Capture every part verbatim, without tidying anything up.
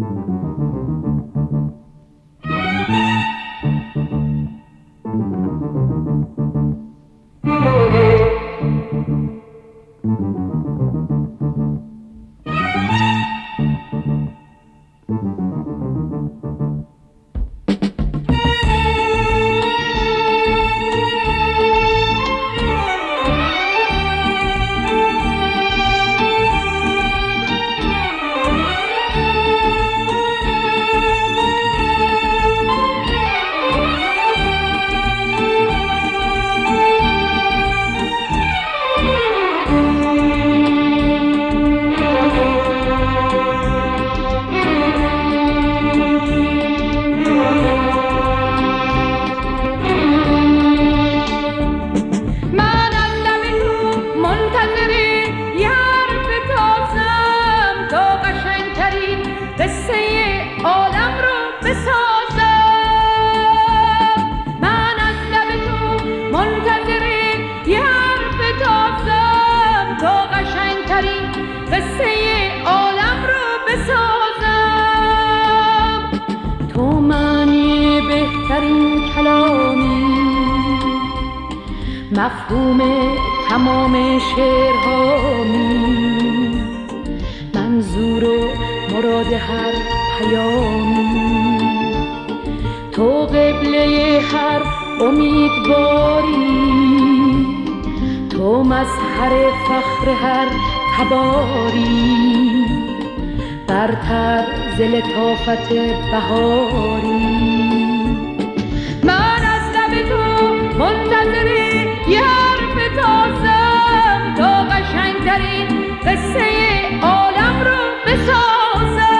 مفهوم تمام شعرهامی، منظور و مراد هر پیامی، تو قبله هر امیدواری، تو مظهر فخر هر تباری، برتر ز لطافت بهاری. من از لب تو منتظر یه حرف تازم تا قشنگترین قصه عالم رو بسازم.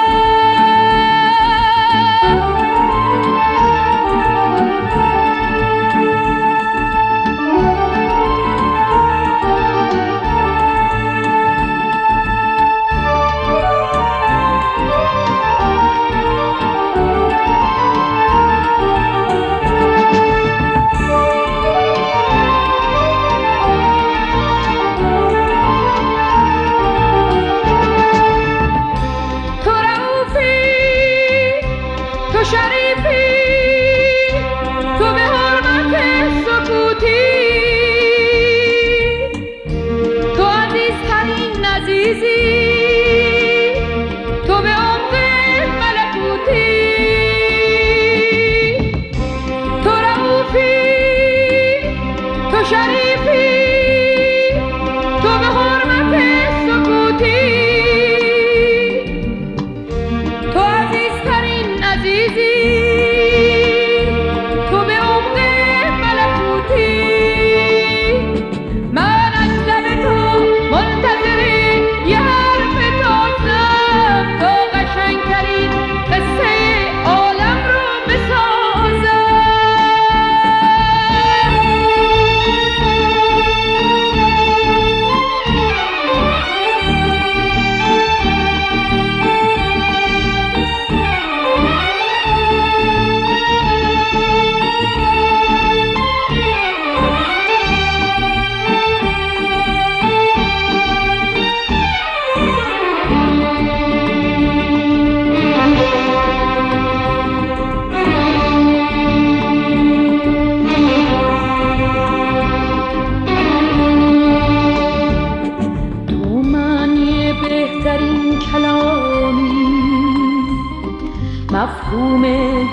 مفهوم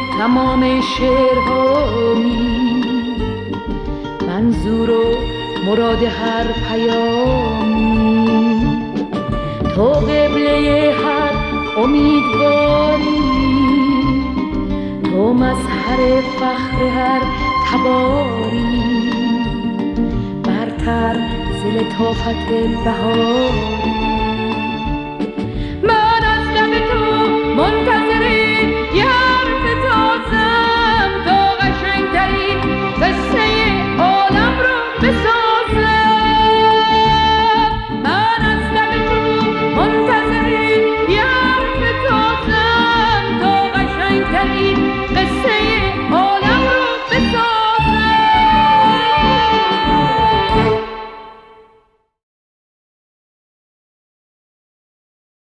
تمام شعرهامی، منظور و مراد هر پیامی، تو قبله هر امیدواری، تو مظهر فخر هر تباری، برتر ز لطافت بهاری.